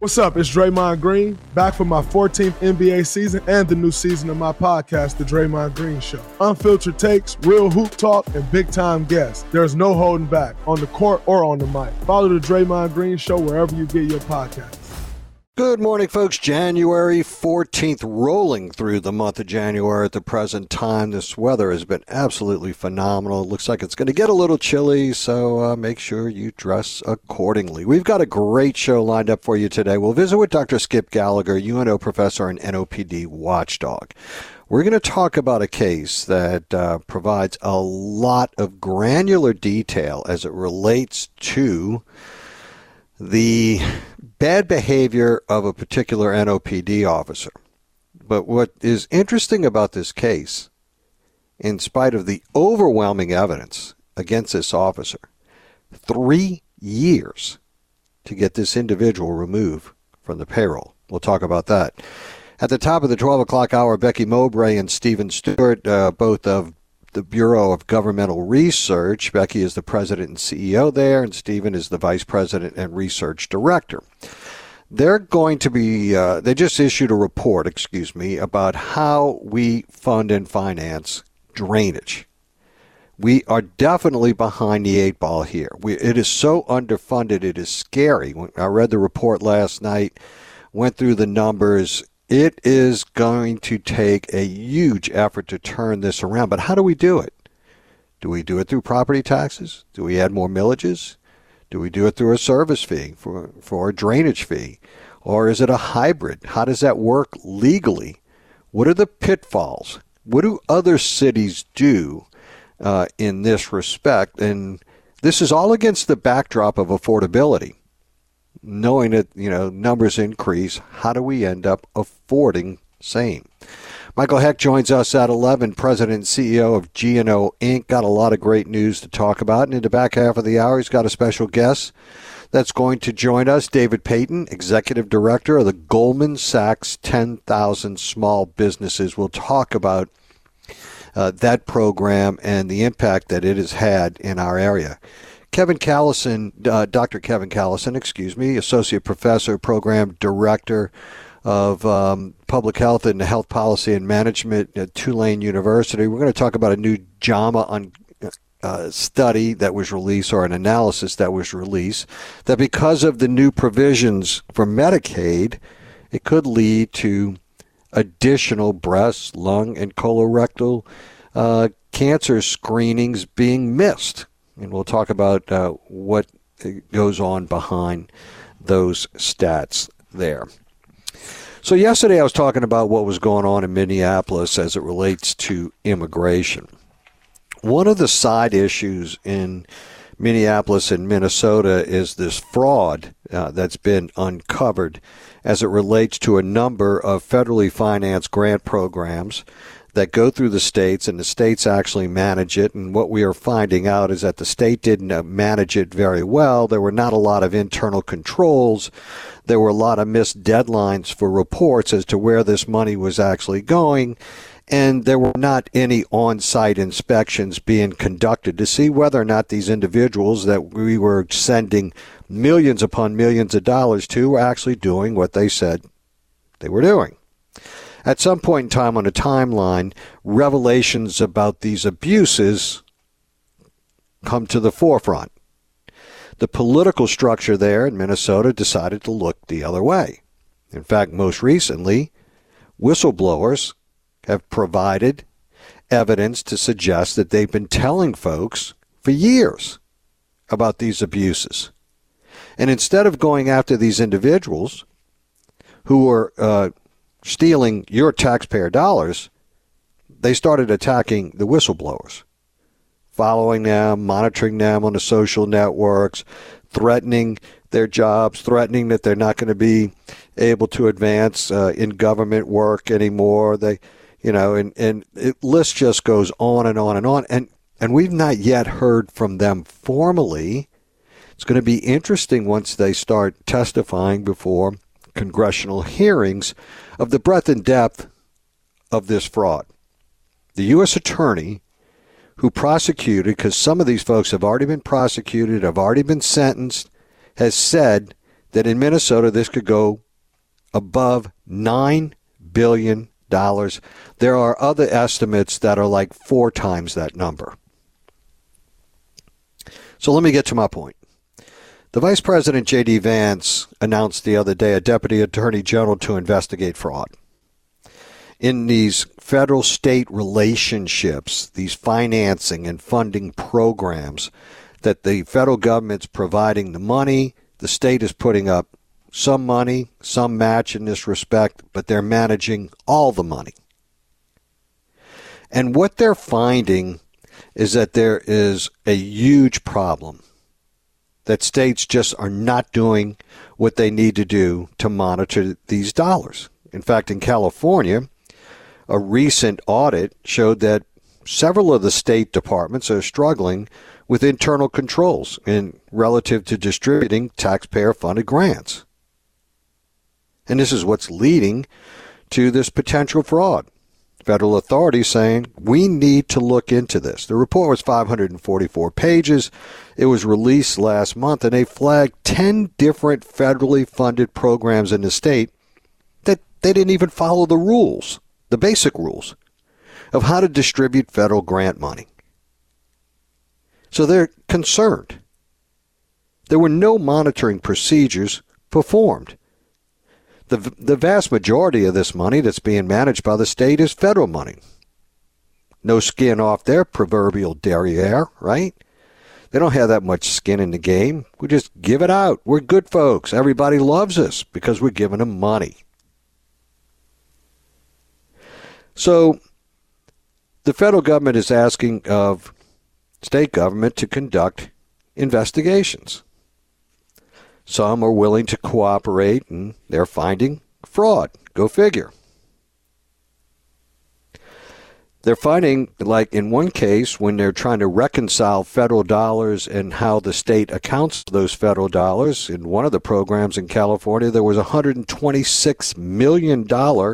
What's up? It's Draymond Green, back for my 14th NBA season and the new season of my podcast, The Draymond Green Show. Unfiltered takes, real hoop talk, and big-time guests. There's no holding back, on the court or on the mic. Follow The Draymond Green Show wherever you get your podcasts. Good morning, folks. January 14th, rolling through the month of January at the present time. This weather has been absolutely phenomenal. It looks like it's going to get a little chilly, so make sure you dress accordingly. We've got a great show lined up for you today. We'll visit with Dr. Skip Gallagher, UNO professor and NOPD watchdog. We're going to talk about a case that provides a lot of granular detail as it relates to the bad behavior of a particular NOPD officer. But what is interesting about this case, in spite of the overwhelming evidence against this officer, 3 years to get this individual removed from the payroll. We'll talk about that. At the top of the 12 o'clock hour, Becky Mowbray and Stephen Stewart, both of the Bureau of Governmental Research. Becky is the president and CEO there, and Stephen is the vice president and research director. They're going to be, they just issued a report, about how we fund and finance drainage. We are definitely behind the eight ball here. It is so underfunded, it is scary. I read the report last night, went through the numbers. It is going to take a huge effort to turn this around. But how do we do it? Do we do it through property taxes? Do we add more millages? Do we do it through a service fee for a drainage fee? Or is it a hybrid? How does that work legally? What are the pitfalls? What do other cities do in this respect? And this is all against the backdrop of affordability. Knowing that, numbers increase, how do we end up affording same? Michael Heck joins us at 11, President and CEO of GNO Inc. Got a lot of great news to talk about. And in the back half of the hour, he's got a special guest that's going to join us, David Payton, Executive Director of the Goldman Sachs 10,000 Small Businesses. We'll talk about that program and the impact that it has had in our area. Kevin Callison, Dr. Kevin Callison, Associate Professor, Program Director of Public Health and Health Policy and Management at Tulane University. We're going to talk about a new JAMA study that was released, or an analysis that was released, that because of the new provisions for Medicaid, it could lead to additional breast, lung, and colorectal cancer screenings being missed. And we'll talk about what goes on behind those stats there. So yesterday I was talking about what was going on in Minneapolis as it relates to immigration. One of the side issues in Minneapolis and Minnesota is this fraud that's been uncovered as it relates to a number of federally financed grant programs that go through the states, and the states actually manage it. And what we are finding out is that the state didn't manage it very well. There were not a lot of internal controls. There were a lot of missed deadlines for reports as to where this money was actually going. And there were not any on-site inspections being conducted to see whether or not these individuals that we were sending millions upon millions of dollars to were actually doing what they said they were doing. At some point in time on the timeline, revelations about these abuses come to the forefront. The political structure there in Minnesota decided to look the other way. In fact, most recently, whistleblowers have provided evidence to suggest that they've been telling folks for years about these abuses. And instead of going after these individuals who are stealing your taxpayer dollars, they started attacking the whistleblowers, following them, monitoring them on the social networks, threatening their jobs, threatening that they're not going to be able to advance in government work anymore. They, and the list just goes on and on and on. And we've not yet heard from them formally. It's going to be interesting once they start testifying before congressional hearings of the breadth and depth of this fraud. The U.S. attorney who prosecuted, because some of these folks have already been prosecuted, have already been sentenced, has said that in Minnesota this could go above $9 billion. There are other estimates that are like 4 times that number. So let me get to my point. The Vice President, J.D. Vance, announced the other day a Deputy Attorney General to investigate fraud. In these federal-state relationships, these financing and funding programs, that the federal government's providing the money, the state is putting up some money, some match in this respect, but they're managing all the money. And what they're finding is that there is a huge problem, that states just are not doing what they need to do to monitor these dollars. In fact, in California, a recent audit showed that several of the state departments are struggling with internal controls in relative to distributing taxpayer-funded grants. And this is what's leading to this potential fraud. Federal authorities saying, we need to look into this. The report was 544 pages. It was released last month, and they flagged 10 different federally funded programs in the state that they didn't even follow the rules, the basic rules, of how to distribute federal grant money. So they're concerned. There were no monitoring procedures performed. The vast majority of this money that's being managed by the state is federal money. No skin off their proverbial derriere, right? They don't have that much skin in the game. We just give it out. We're good folks. Everybody loves us because we're giving them money. So the federal government is asking of state government to conduct investigations. Some are willing to cooperate, and they're finding fraud. Go figure. They're finding, like in one case, when they're trying to reconcile federal dollars and how the state accounts those federal dollars, in one of the programs in California, there was a $126 million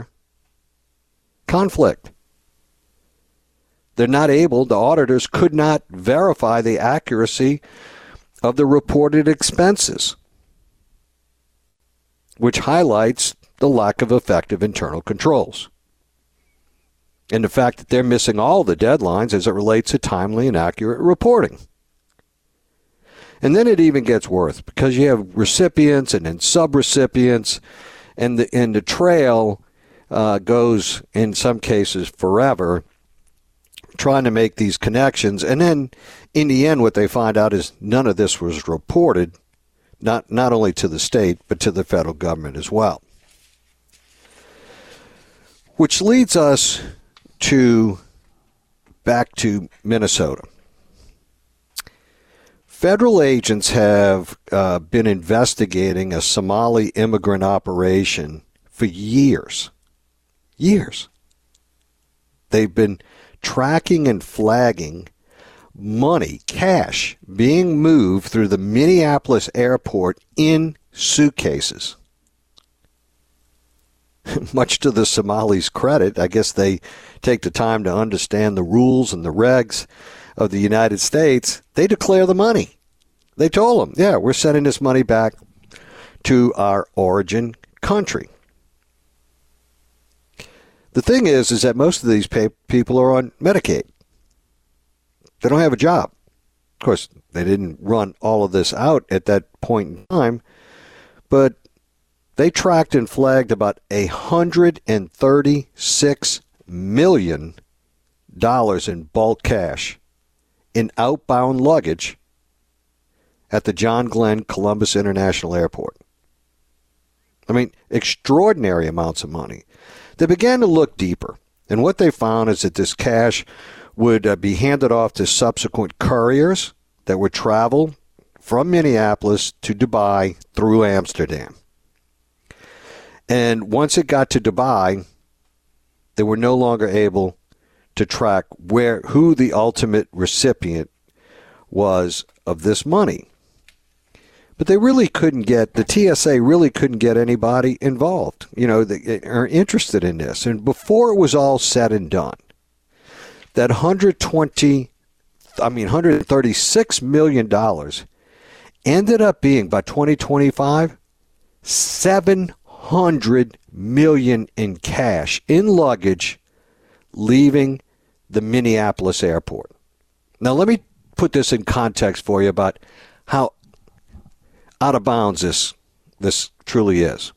conflict. They're not able, the auditors could not verify the accuracy of the reported expenses, which highlights the lack of effective internal controls. And the fact that they're missing all the deadlines as it relates to timely and accurate reporting. And then it even gets worse because you have recipients and then subrecipients, and the trail goes, in some cases, forever, trying to make these connections. And then, in the end, what they find out is none of this was reported, not only to the state, but to the federal government as well. Which leads us back to Minnesota. Federal agents have been investigating a Somali immigrant operation for years. Years. They've been tracking and flagging money, cash, being moved through the Minneapolis airport in suitcases. Much to the Somalis' credit, I guess they take the time to understand the rules and the regs of the United States. They declare the money. They told them, yeah, we're sending this money back to our origin country. The thing is that most of these people are on Medicaid. They don't have a job. Of course, they didn't run all of this out at that point in time, but they tracked and flagged about $136 million in bulk cash in outbound luggage at the John Glenn Columbus International Airport. I mean, extraordinary amounts of money. They began to look deeper, and what they found is that this cash would be handed off to subsequent couriers that would travel from Minneapolis to Dubai through Amsterdam. And once it got to Dubai, they were no longer able to track who the ultimate recipient was of this money. But they really couldn't get, the TSA really couldn't get anybody involved, that are interested in this. And before it was all said and done, that $136 million ended up being, by 2025, $700 million in cash in luggage leaving the Minneapolis airport. Now, let me put this in context for you about how out of bounds this truly is.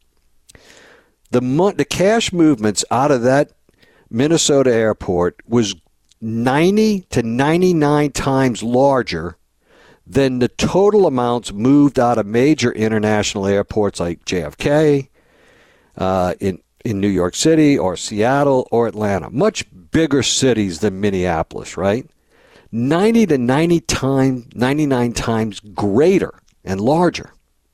The cash movements out of that Minnesota airport was 90 to 99 times larger than the total amounts moved out of major international airports like JFK, in New York City or Seattle or Atlanta. Much bigger cities than Minneapolis, right? 90 to 99 times greater and larger.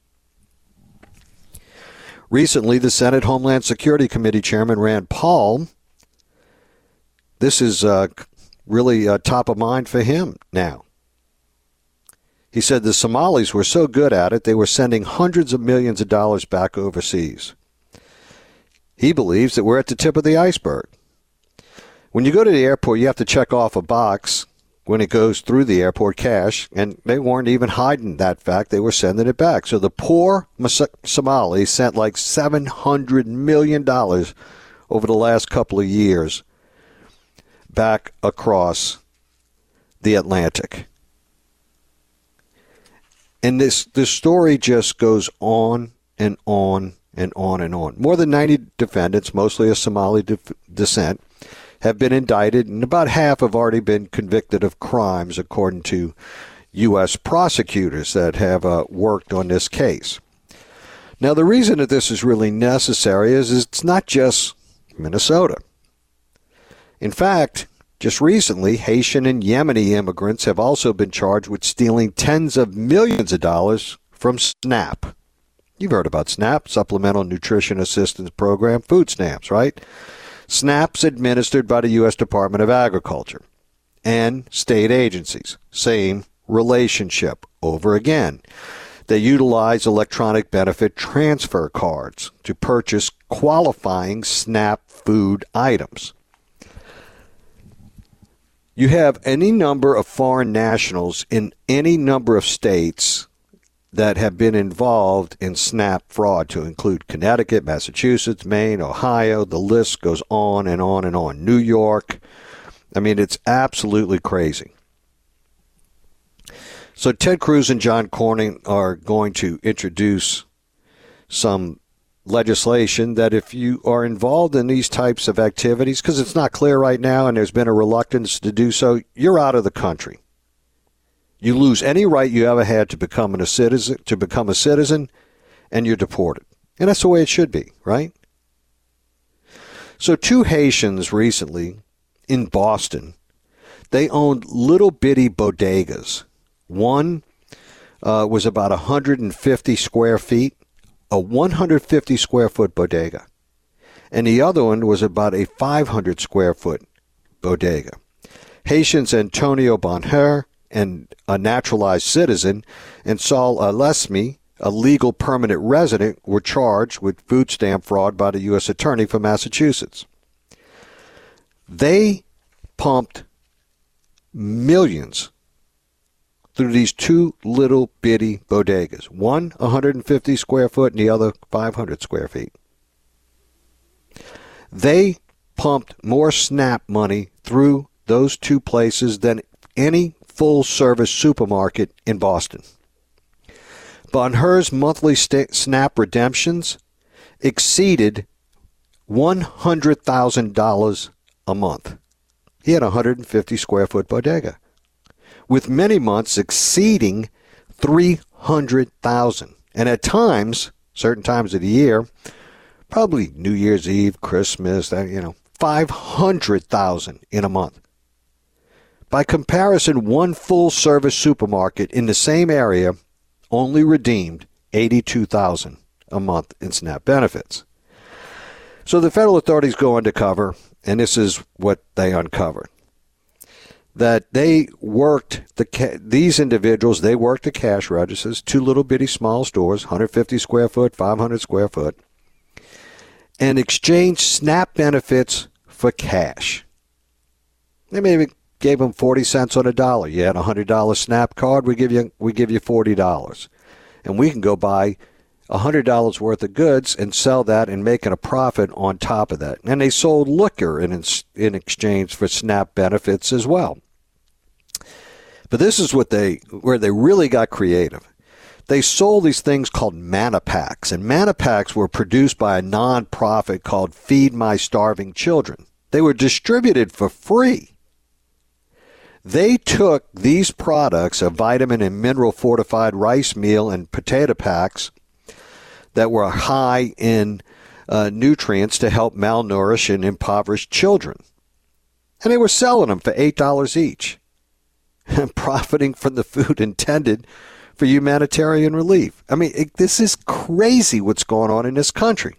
Recently, the Senate Homeland Security Committee Chairman Rand Paul, this is really top of mind for him now. He said the Somalis were so good at it, they were sending hundreds of millions of dollars back overseas. He believes that we're at the tip of the iceberg. When you go to the airport, you have to check off a box when it goes through the airport cash, and they weren't even hiding that fact. They were sending it back. So the poor Somalis sent like $700 million over the last couple of years back across the Atlantic. And this story just goes on and on and on and on. More than 90 defendants, mostly of Somali descent, have been indicted, and about half have already been convicted of crimes, according to U.S. prosecutors that have worked on this case. Now, the reason that this is really necessary is it's not just Minnesota. In fact, just recently, Haitian and Yemeni immigrants have also been charged with stealing tens of millions of dollars from SNAP. You've heard about SNAP, Supplemental Nutrition Assistance Program, food stamps, right? SNAP's administered by the U.S. Department of Agriculture and state agencies. Same relationship over again. They utilize electronic benefit transfer cards to purchase qualifying SNAP food items. You have any number of foreign nationals in any number of states that have been involved in SNAP fraud, to include Connecticut, Massachusetts, Maine, Ohio. The list goes on and on and on. New York. I mean, it's absolutely crazy. So Ted Cruz and John Cornyn are going to introduce some legislation that if you are involved in these types of activities, because it's not clear right now and there's been a reluctance to do so, you're out of the country. You lose any right you ever had to become a citizen, and you're deported. And that's the way it should be, right? So two Haitians recently in Boston, they owned little bitty bodegas. One was about 150 square feet, a 150 square foot bodega. And the other one was about a 500 square foot bodega. Haitians Antonio Bonheur, and a naturalized citizen, and Saul Alesmi, a legal permanent resident, were charged with food stamp fraud by the U.S. Attorney for Massachusetts. They pumped millions through these two little bitty bodegas, one 150 square foot and the other 500 square feet. They pumped more SNAP money through those two places than any full-service supermarket in Boston. Bonheur's monthly SNAP redemptions exceeded $100,000 a month. He had a 150 square foot bodega, with many months exceeding $300,000. And at times, certain times of the year, probably New Year's Eve, Christmas, $500,000 in a month. By comparison, one full-service supermarket in the same area only redeemed $82,000 a month in SNAP benefits. So the federal authorities go undercover, and this is what they uncovered. That they worked, these individuals, they worked the cash registers, two little bitty small stores, 150 square foot, 500 square foot, and exchanged SNAP benefits for cash. They maybe gave them 40 cents on a dollar. You had a $100 SNAP card, we give you $40. And we can go buy $100 worth of goods and sell that and making a profit on top of that. And they sold liquor in exchange for SNAP benefits as well. But this is where they really got creative. They sold these things called Manna Packs, and Manna Packs were produced by a nonprofit called Feed My Starving Children. They were distributed for free. They took these products, a vitamin and mineral fortified rice meal and potato packs that were high in nutrients to help malnourished and impoverished children. And they were selling them for $8 each, and profiting from the food intended for humanitarian relief. I mean, this is crazy what's going on in this country.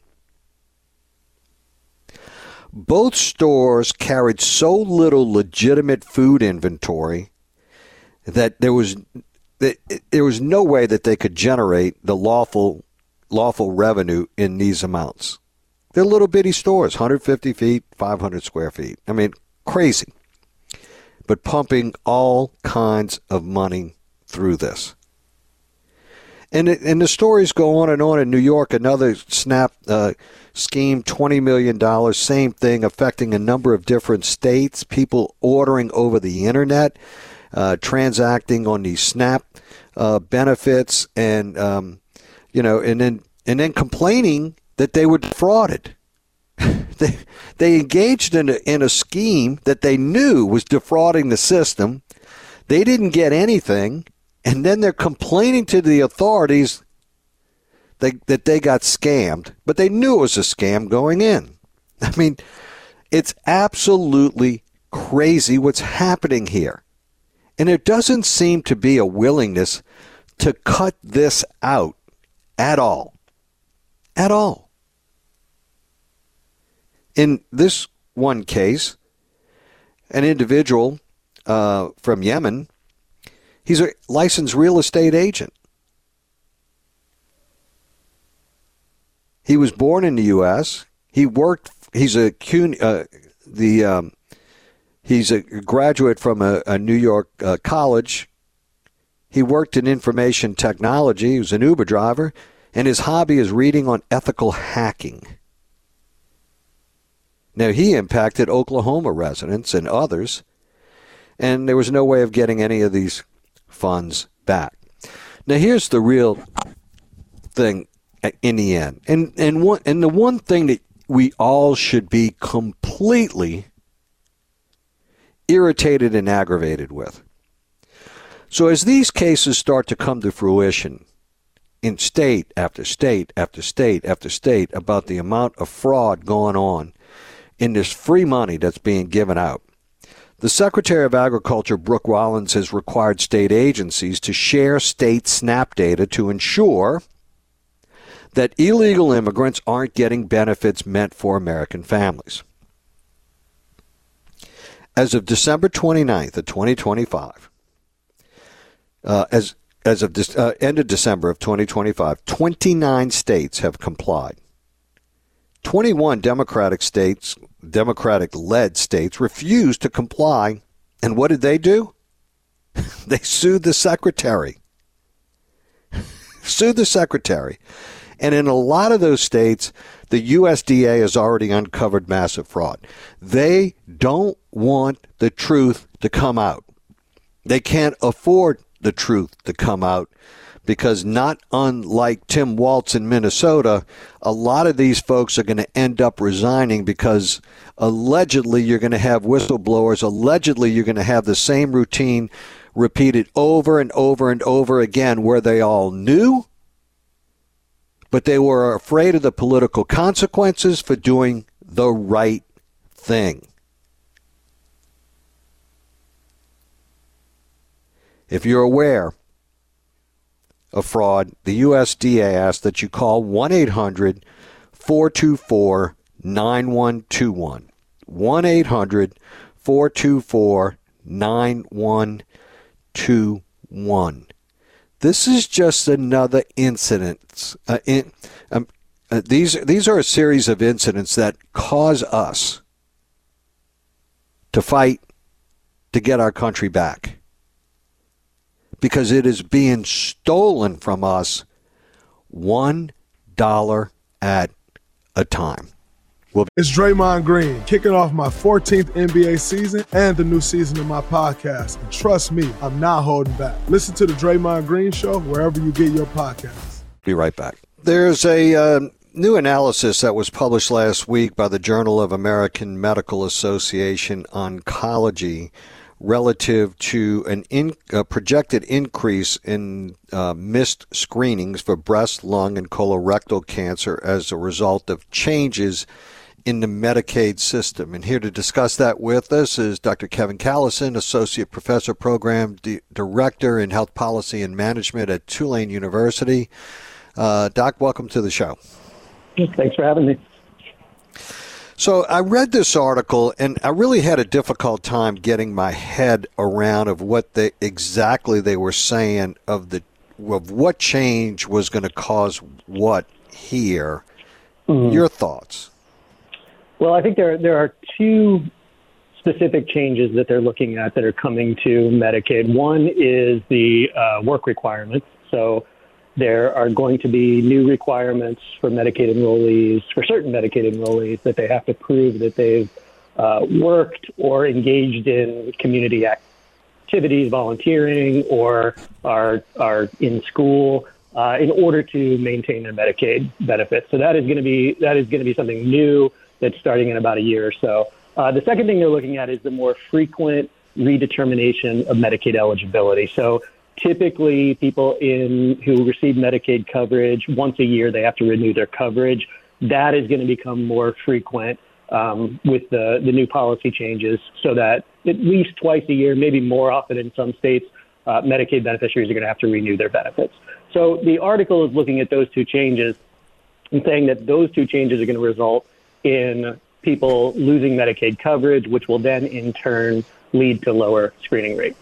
Both stores carried so little legitimate food inventory that there was no way that they could generate the lawful revenue in these amounts. They're little bitty stores, 150 feet, 500 square feet. I mean, crazy. But pumping all kinds of money through this. And the stories go on and on. In New York, another SNAP scheme, $20 million, same thing, affecting a number of different states, people ordering over the internet, transacting on these SNAP benefits, and and then complaining that they were defrauded. They engaged in a scheme that they knew was defrauding the system. They didn't get anything. And then they're complaining to the authorities that they got scammed, but they knew it was a scam going in. I mean, it's absolutely crazy what's happening here. And there doesn't seem to be a willingness to cut this out at all. At all. In this one case, an individual from Yemen, he's a licensed real estate agent. He was born in the U.S. He worked. He's a graduate from a New York college. He worked in information technology. He was an Uber driver, and his hobby is reading on ethical hacking. Now, he impacted Oklahoma residents and others, and there was no way of getting any of these funds back. Now, here's the real thing in the end. And the one thing that we all should be completely irritated and aggravated with. So as these cases start to come to fruition in state after state after state after state about the amount of fraud going on in this free money that's being given out, the Secretary of Agriculture, Brooke Rollins, has required state agencies to share state SNAP data to ensure that illegal immigrants aren't getting benefits meant for American families. As of December 29th of 2025, as of end of December of 2025, 29 states have complied. 21 Democratic-led states refused to comply. And what did they do? They sued the secretary. And in a lot of those states, the USDA has already uncovered massive fraud. They don't want the truth to come out. They can't afford the truth to come out because, not unlike Tim Walz in Minnesota, a lot of these folks are going to end up resigning because allegedly you're going to have whistleblowers. Allegedly you're going to have the same routine repeated over and over and over again where they all knew, but they were afraid of the political consequences for doing the right thing. If you're aware of fraud, the USDA asks that you call 1-800-424-9121. 1-800-424-9121. This is just another incident. These are a series of incidents that cause us to fight to get our country back, because it is being stolen from us one $1 at a time. It's Draymond Green, kicking off my 14th NBA season and the new season of my podcast. And trust me, I'm not holding back. Listen to the Draymond Green Show wherever you get your podcasts. Be right back. There's a new analysis that was published last week by the Journal of American Medical Association Oncology relative to a projected increase in missed screenings for breast, lung, and colorectal cancer as a result of changes in the Medicaid system. And here to discuss that with us is Dr. Kevin Callison, Associate Professor, Program Director in Health Policy and Management at Tulane University. Doc, welcome to the show. Thanks for having me. So I read this article, and I really had a difficult time getting my head around of what exactly they were saying of what change was going to cause what here. Mm-hmm. Your thoughts? Well, I think there are two specific changes that they're looking at that are coming to Medicaid. One is the work requirements. So there are going to be new requirements for Medicaid enrollees, for certain Medicaid enrollees, that they have to prove that they've worked or engaged in community activities, volunteering, or are in school in order to maintain their Medicaid benefits. So that is going to be something new that's starting in about a year or so. The second thing they're looking at is the more frequent redetermination of Medicaid eligibility. So typically, people who receive Medicaid coverage, once a year they have to renew their coverage. That is going to become more frequent with the new policy changes, so that at least twice a year, maybe more often in some states, Medicaid beneficiaries are going to have to renew their benefits. So the article is looking at those two changes and saying that those two changes are going to result in people losing Medicaid coverage, which will then in turn lead to lower screening rates.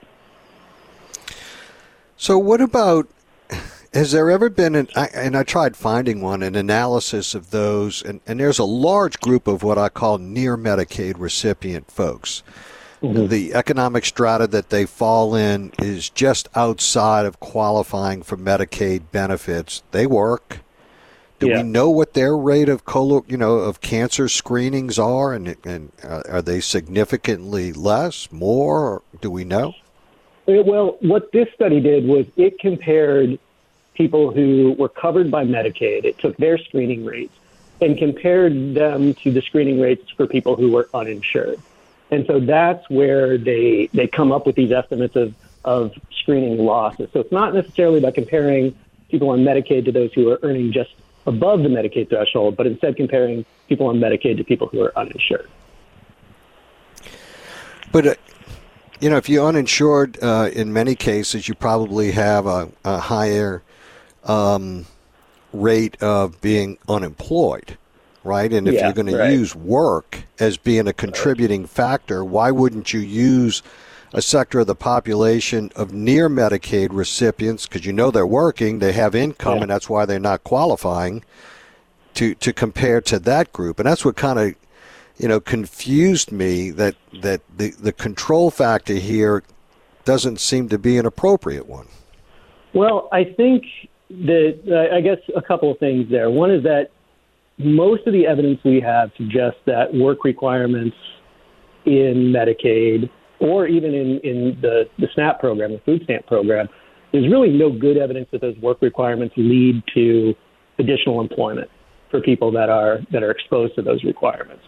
So what about, has there ever been, and I tried finding one, an analysis of those, and there's a large group of what I call near Medicaid recipient folks. Mm-hmm. The economic strata that they fall in is just outside of qualifying for Medicaid benefits. They work. Do we know what their rate of of cancer screenings are, and are they significantly less, more? Or do we know? Well, what this study did was it compared people who were covered by Medicaid. It took their screening rates and compared them to the screening rates for people who were uninsured. And so that's where they come up with these estimates of screening losses. So it's not necessarily by comparing people on Medicaid to those who are earning just above the Medicaid threshold, but instead comparing people on Medicaid to people who are uninsured. But, if you're uninsured, in many cases, you probably have a higher rate of being unemployed, right? And if you're going to use work as being a contributing factor, why wouldn't you use a sector of the population of near Medicaid recipients, because they're working, they have income, and that's why they're not qualifying, to compare to that group? And that's what kind of confused me, that the control factor here doesn't seem to be an appropriate one. Well, I think that I guess a couple of things there. One is that most of the evidence we have suggests that work requirements in Medicaid, or even in the SNAP program, the food stamp program, there's really no good evidence that those work requirements lead to additional employment for people that are exposed to those requirements.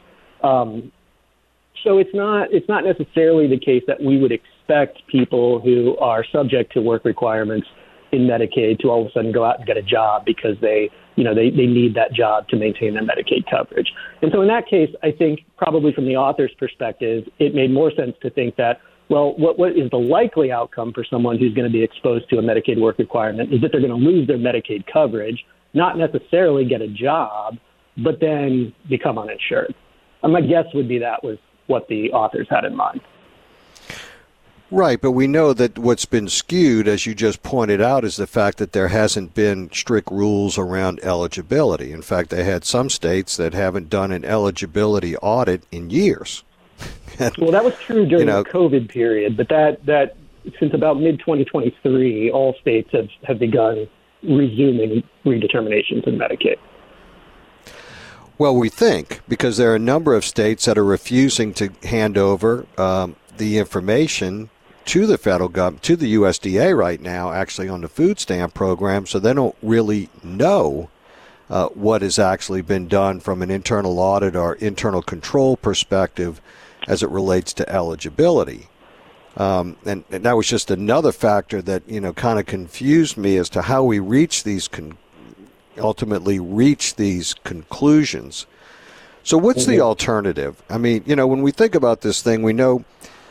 So it's not necessarily the case that we would expect people who are subject to work requirements in Medicaid to all of a sudden go out and get a job because they need that job to maintain their Medicaid coverage. And so in that case, I think probably from the author's perspective, it made more sense to think that, well, what is the likely outcome for someone who's going to be exposed to a Medicaid work requirement is that they're going to lose their Medicaid coverage, not necessarily get a job, but then become uninsured. And my guess would be that was what the authors had in mind. Right, but we know that what's been skewed, as you just pointed out, is the fact that there hasn't been strict rules around eligibility. In fact, they had some states that haven't done an eligibility audit in years. Well, that was true during the COVID period, but that since about mid-2023, all states have begun resuming redeterminations in Medicaid. Well, we think, because there are a number of states that are refusing to hand over the information to the federal government, to the USDA right now, actually on the food stamp program, so they don't really know what has actually been done from an internal audit or internal control perspective as it relates to eligibility. And that was just another factor that, kind of confused me as to how we ultimately reach these conclusions. So what's the alternative? I mean, when we think about this thing, we know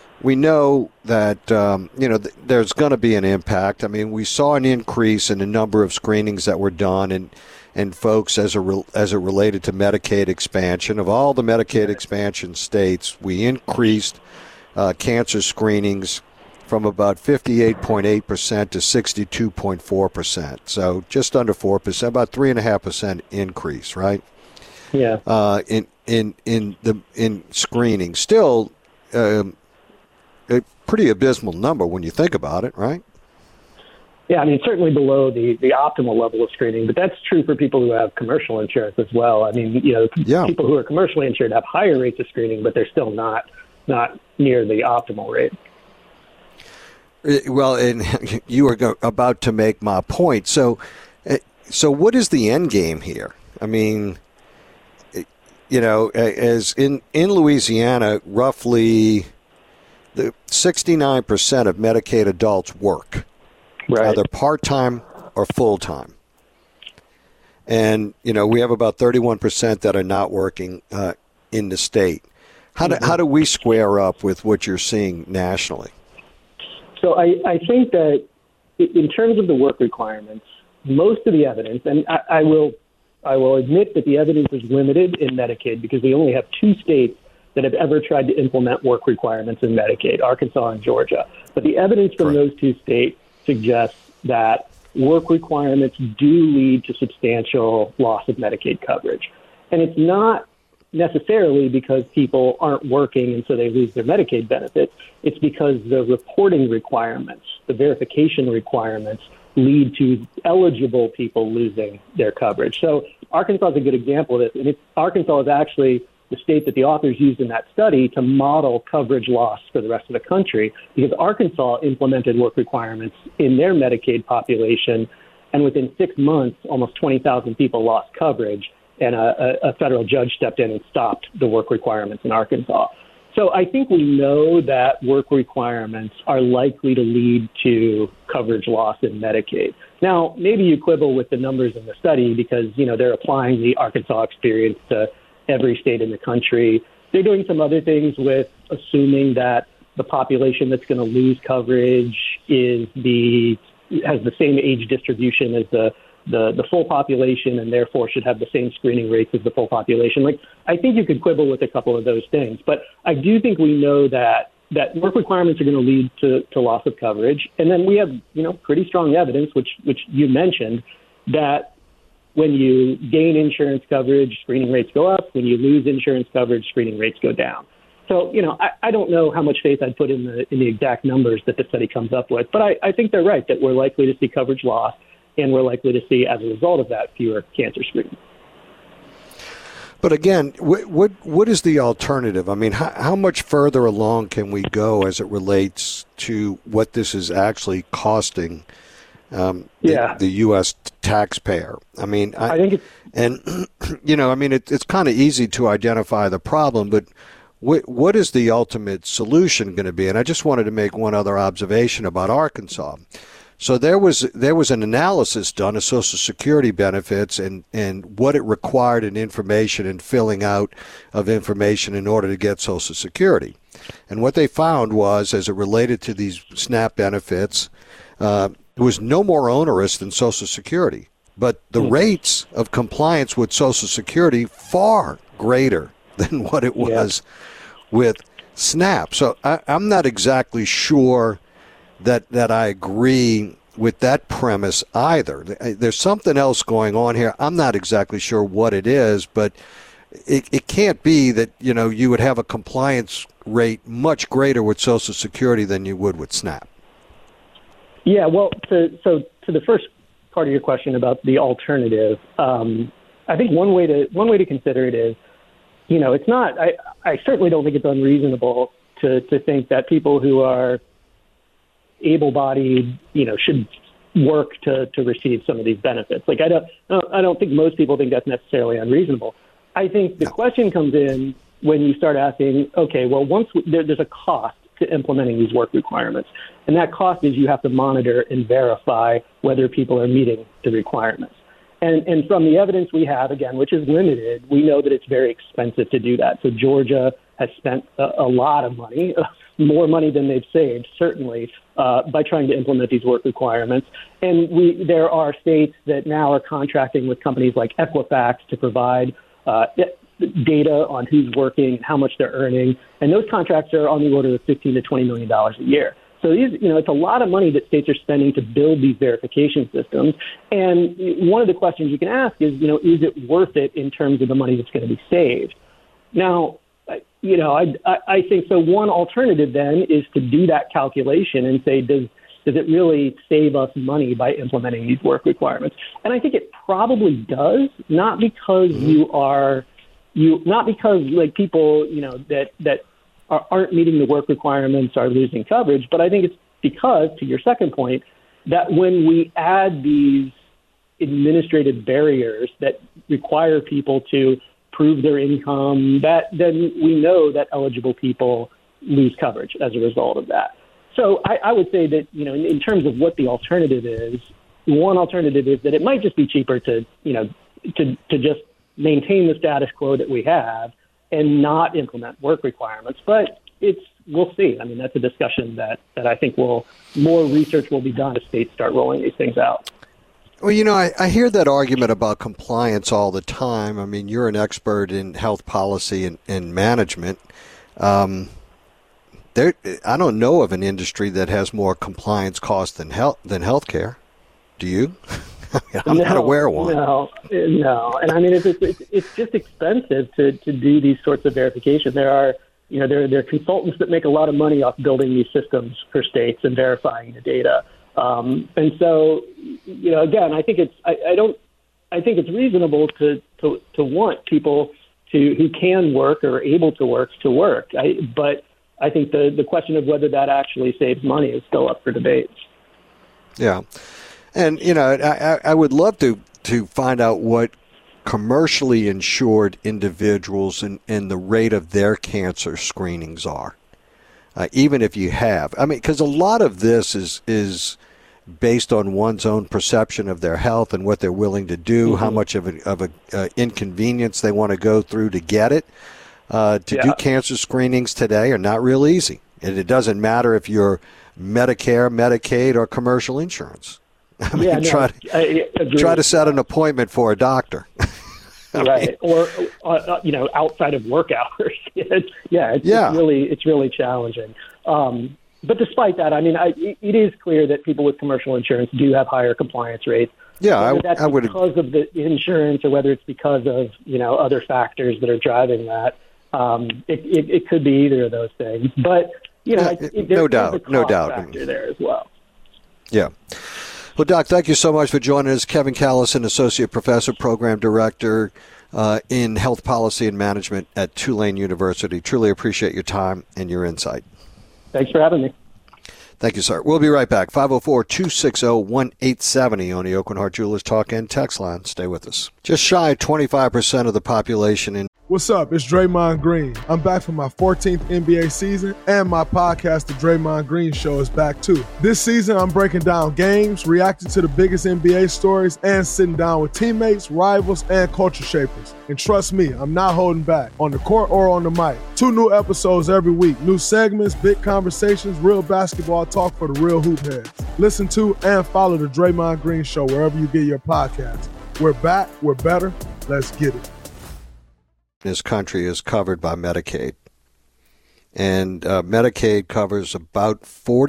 that, there's going to be an impact. I mean, we saw an increase in the number of screenings that were done and folks as it related to Medicaid expansion. Of all the Medicaid expansion states, we increased cancer screenings from about 58.8% to 62.4%. So just under 4%, about 3.5% increase, right? Yeah. In screening, still a pretty abysmal number when you think about it, right? Yeah, I mean, certainly below the optimal level of screening, but that's true for people who have commercial insurance as well. I mean, people who are commercially insured have higher rates of screening, but they're still not near the optimal rate. Well, and you were about to make my point. So what is the end game here? I mean, as in Louisiana, roughly the 69% of Medicaid adults work, right, either part-time or full-time. And, we have about 31% that are not working in the state. How do we square up with what you're seeing nationally? So I think that in terms of the work requirements, most of the evidence, and I will admit that the evidence is limited in Medicaid because we only have 2 states that have ever tried to implement work requirements in Medicaid, Arkansas and Georgia. But the evidence from those 2 states suggests that work requirements do lead to substantial loss of Medicaid coverage. And it's not necessarily because people aren't working and so they lose their Medicaid benefits. It's because the reporting requirements, the verification requirements, lead to eligible people losing their coverage. So Arkansas is a good example of this. And Arkansas is actually the state that the authors used in that study to model coverage loss for the rest of the country, because Arkansas implemented work requirements in their Medicaid population, and within 6 months, almost 20,000 people lost coverage. And a federal judge stepped in and stopped the work requirements in Arkansas. So I think we know that work requirements are likely to lead to coverage loss in Medicaid. Now, maybe you quibble with the numbers in the study because, they're applying the Arkansas experience to every state in the country. They're doing some other things with assuming that the population that's going to lose coverage has the same age distribution as the full population and therefore should have the same screening rates as the full population. I think you could quibble with a couple of those things, but I do think we know that work requirements are going to lead to loss of coverage. And then we have, pretty strong evidence, which you mentioned, that when you gain insurance coverage, screening rates go up. When you lose insurance coverage, screening rates go down. So, I don't know how much faith I'd put in the exact numbers that the study comes up with, but I think they're right that we're likely to see coverage loss. And we're likely to see, as a result of that, fewer cancer screenings. But again, what is the alternative? I mean, how much further along can we go as it relates to what this is actually costing the U.S. taxpayer? I mean, I think it's kind of easy to identify the problem, but what is the ultimate solution going to be? And I just wanted to make one other observation about Arkansas. So there was an analysis done of Social Security benefits and what it required in information and filling out of information in order to get Social Security. And what they found was, as it related to these SNAP benefits, it was no more onerous than Social Security. But the rates of compliance with Social Security far greater than what it was with SNAP. So I'm not exactly sure that I agree with that premise either. There's something else going on here. I'm not exactly sure what it is, but it can't be that, you would have a compliance rate much greater with Social Security than you would with SNAP. Yeah, well, so to the first part of your question about the alternative, I think one way to consider it is, it's not. I certainly don't think it's unreasonable to think that people who are able-bodied, should work to receive some of these benefits. Like I don't think most people think that's necessarily unreasonable. I think the question comes in when you start asking, okay, well, there's a cost to implementing these work requirements, and that cost is you have to monitor and verify whether people are meeting the requirements. And from the evidence we have, again, which is limited, we know that it's very expensive to do that. So Georgia has spent a lot of money, more money than they've saved, certainly, by trying to implement these work requirements. And there are states that now are contracting with companies like Equifax to provide data on who's working, how much they're earning. And those contracts are on the order of $15 to $20 million a year. So it's a lot of money that states are spending to build these verification systems. And one of the questions you can ask is, is it worth it in terms of the money that's going to be saved? Now, I think so. One alternative then is to do that calculation and say, does it really save us money by implementing these work requirements? And I think it probably does, not because not because like people, that aren't meeting the work requirements are losing coverage, but I think it's because, to your second point, that when we add these administrative barriers that require people to prove their income, then we know that eligible people lose coverage as a result of that. So I would say that, in terms of what the alternative is, one alternative is that it might just be cheaper to just maintain the status quo that we have and not implement work requirements. But we'll see. I mean, that's a discussion that I think more research will be done as states start rolling these things out. Well, I hear that argument about compliance all the time. I mean, you're an expert in health policy and management. I don't know of an industry that has more compliance costs than healthcare. Do you? I'm not aware of one. No. And I mean, it's just expensive to do these sorts of verification. There are consultants that make a lot of money off building these systems for states and verifying the data. And so, again, I think it's reasonable to want people who can work or are able to work. But I think the question of whether that actually saves money is still up for debate. Yeah. And, I would love to find out what commercially insured individuals and the rate of their cancer screenings are, even if you have. I mean, because a lot of this is based on one's own perception of their health and what they're willing to do, mm-hmm. how much of a inconvenience they want to go through to get it. Do cancer screenings today are not real easy. And it doesn't matter if you're Medicare, Medicaid, or commercial insurance. I mean, try to set an appointment for a doctor. Right. Or outside of work hours. It's really challenging. But despite that, I mean, it is clear that people with commercial insurance do have higher compliance rates. Yeah, I would, because of the insurance or whether it's because of other factors that are driving that. It could be either of those things. But no doubt factor there as well. Yeah. Well, Doc, thank you so much for joining us. Kevin Callison, Associate Professor, Program Director in Health Policy and Management at Tulane University. Truly appreciate your time and your insight. Thanks for having me. Thank you, sir. We'll be right back. 504-260-1870 on the Aucoin Hart Jewelers Talk and Text line. Stay with us. Just shy of 25% of the population in. What's up? It's Draymond Green. I'm back for my 14th NBA season, and my podcast, The Draymond Green Show, is back too. This season, I'm breaking down games, reacting to the biggest NBA stories, and sitting down with teammates, rivals, and culture shapers. And trust me, I'm not holding back, on the court or on the mic. 2 new episodes every week, new segments, big conversations, real basketball talk for the real hoop heads. Listen to and follow The Draymond Green Show wherever you get your podcasts. We're back, we're better, let's get it. This country is covered by Medicaid. And Medicaid covers about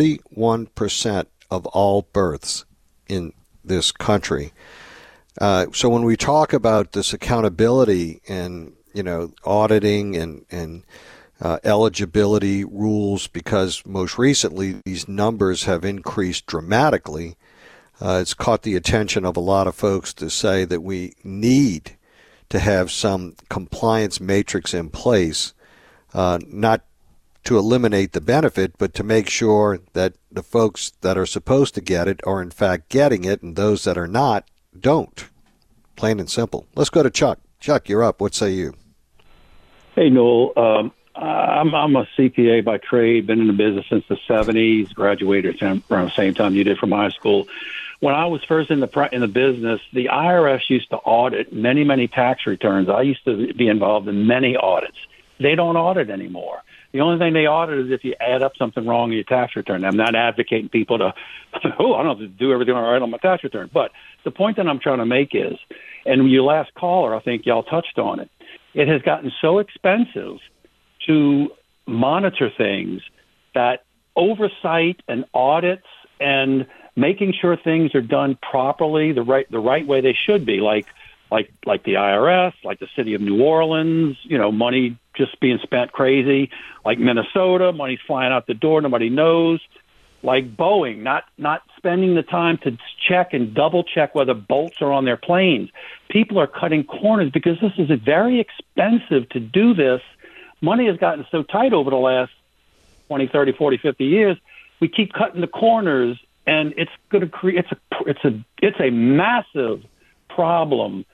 41% of all births in this country. So when we talk about this accountability and, auditing and eligibility rules, because most recently these numbers have increased dramatically, It's caught the attention of a lot of folks to say that we need to have some compliance matrix in place, not to eliminate the benefit, but to make sure that the folks that are supposed to get it are in fact getting it, and those that are not don't. Plain and simple. Let's go to Chuck. Chuck, you're up. What say you? Hey, Noel. I'm a CPA by trade, been in the business since the 70s, graduated around the same time you did from high school. When I was first in the business, the IRS used to audit many, many tax returns. I used to be involved in many audits. They don't audit anymore. The only thing they audit is if you add up something wrong in your tax return. I'm not advocating people to, I don't have to do everything all right on my tax return. But the point that I'm trying to make is, and your last caller, I think y'all touched on it, it has gotten so expensive to monitor things that oversight and audits and making sure things are done properly, the right way they should be, like the IRS, like the city of New Orleans, money just being spent crazy, like Minnesota, money's flying out the door, nobody knows, like Boeing, not spending the time to check and double check whether bolts are on their planes. People are cutting corners because this is very expensive to do this. Money has gotten so tight over the last 20, 30, 40, 50 years. We keep cutting the corners, and it's going to create it's a massive problem.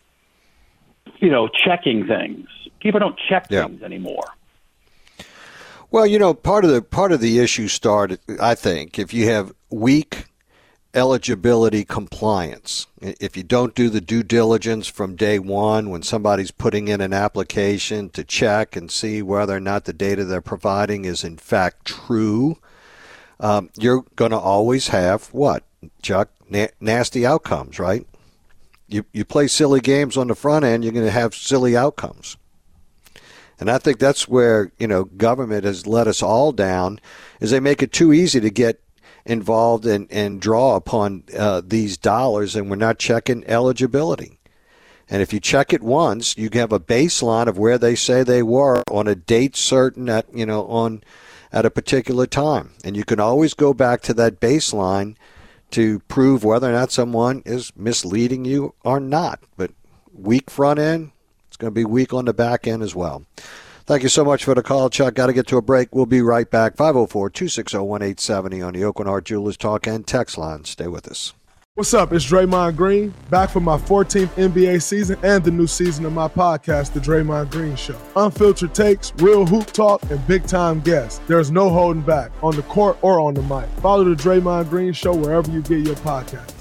Checking things. People don't check things anymore. Well, part of the issue started, I think, if you have weak eligibility compliance. If you don't do the due diligence from day one when somebody's putting in an application to check and see whether or not the data they're providing is in fact true, you're going to always have what, Chuck? Nasty outcomes, right? You play silly games on the front end, you're going to have silly outcomes. And I think that's where, government has let us all down, is they make it too easy to get involved and draw upon these dollars, and we're not checking eligibility. And if you check it once, you have a baseline of where they say they were on a date certain at a particular time. And you can always go back to that baseline to prove whether or not someone is misleading you or not. But weak front end, it's going to be weak on the back end as well. Thank you so much for the call, Chuck. Got to get to a break. We'll be right back. 504-260-1870 on the Aucoin Hart Jewelers Talk and Text line. Stay with us. What's up? It's Draymond Green, back for my 14th NBA season and the new season of my podcast, The Draymond Green Show. Unfiltered takes, real hoop talk, and big-time guests. There's no holding back, on the court or on the mic. Follow The Draymond Green Show wherever you get your podcast.